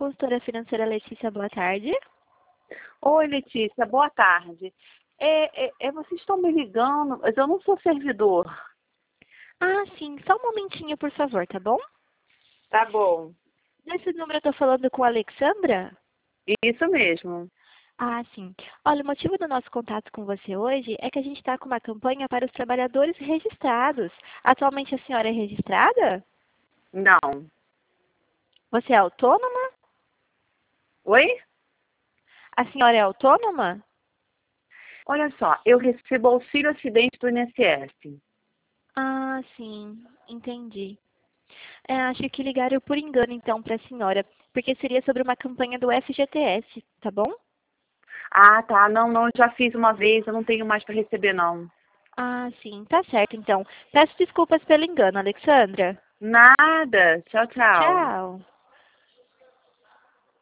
consultora financeira Letícia, boa tarde. Oi, Letícia, boa tarde. Vocês estão me ligando, mas eu não sou servidor. Ah, sim, só um momentinho, por favor, tá bom? Tá bom. Nesse número eu tô falando com a Alexandra? Isso mesmo. Ah, sim. Olha, o motivo do nosso contato com você hoje é que a gente está com uma campanha para os trabalhadores registrados. Atualmente a senhora é registrada? Não. Você é autônoma? Oi? A senhora é autônoma? Olha só, eu recebo auxílio acidente do INSS. Ah, sim, entendi. Acho que ligaram por engano então para a senhora, porque seria sobre uma campanha do FGTS, tá bom? Ah, tá. Não, já fiz uma vez, eu não tenho mais para receber, não. Ah, sim, tá certo então. Peço desculpas pelo engano, Alexandra. Nada. Tchau, tchau. Tchau.